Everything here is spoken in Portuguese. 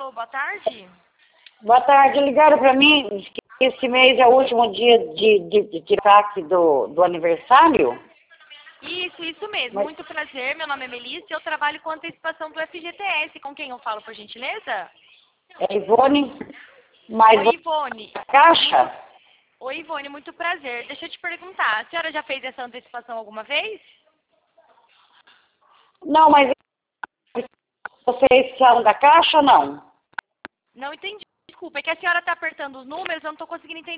Alô, boa tarde. Boa tarde, ligaram para mim que esse mês é o último dia de taxa do aniversário. Isso mesmo. Mas Muito prazer. Meu nome é Melissa e eu trabalho com antecipação do FGTS. Com quem eu falo, por gentileza? é Ivone, mas Oi, Ivone. a caixa? Oi, Ivone, muito prazer. Deixa eu te perguntar, a senhora já fez essa antecipação alguma vez? Não, mas vocês são da caixa ou não? Não entendi. Desculpa, é que a senhora está apertando os números, eu não estou conseguindo entender.